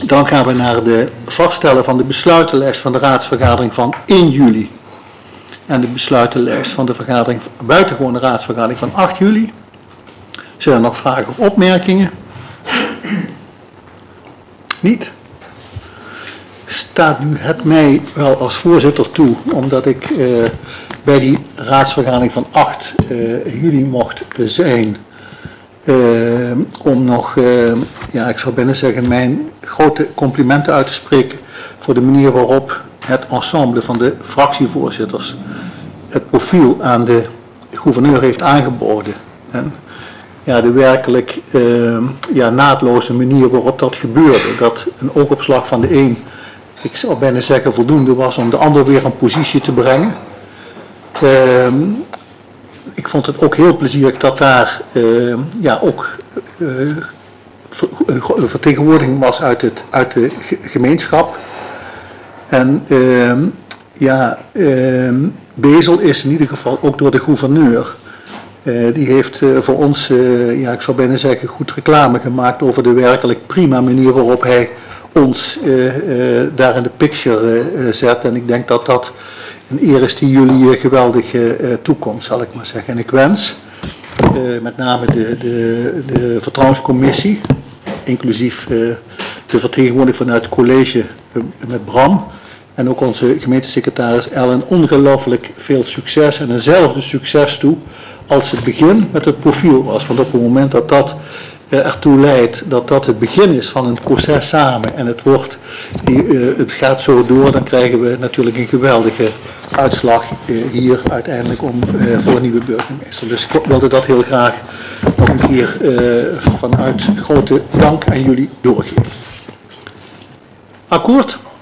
Dan gaan we naar de vaststellen van de besluitenlijst van de raadsvergadering van 1 juli. En de besluitenlijst van de buitengewone raadsvergadering van 8 juli. Zijn er nog vragen of opmerkingen? Niet? Staat nu het mij wel als voorzitter toe, omdat ik bij die raadsvergadering van 8 juli mocht zijn, om nog, ik zou bijna zeggen, mijn grote complimenten uit te spreken voor de manier waarop het ensemble van de fractievoorzitters het profiel aan de gouverneur heeft aangeboden. En de werkelijk naadloze manier waarop dat gebeurde, dat een oogopslag van de een, ik zou bijna zeggen, voldoende was om de ander weer een positie te brengen. Ik vond het ook heel plezierig dat daar ook een vertegenwoordiging was uit de gemeenschap. En Bezel is in ieder geval ook door de gouverneur. Die heeft voor ons, ik zou bijna zeggen, goed reclame gemaakt over de werkelijk prima manier waarop hij ons daar in de picture zet. En ik denk dat dat een eer is die jullie geweldig toekomt, zal ik maar zeggen. En ik wens met name de vertrouwenscommissie, inclusief de vertegenwoordiger vanuit het college met Bram, en ook onze gemeentesecretaris Ellen, ongelooflijk veel succes en eenzelfde succes toe als het begin met het profiel was. Want op het moment dat dat ertoe leidt dat dat het begin is van een proces samen en het gaat zo door, dan krijgen we natuurlijk een geweldige uitslag hier uiteindelijk voor een nieuwe burgemeester. Dus ik wilde dat heel graag nog een keer vanuit grote dank aan jullie doorgeven. Akkoord?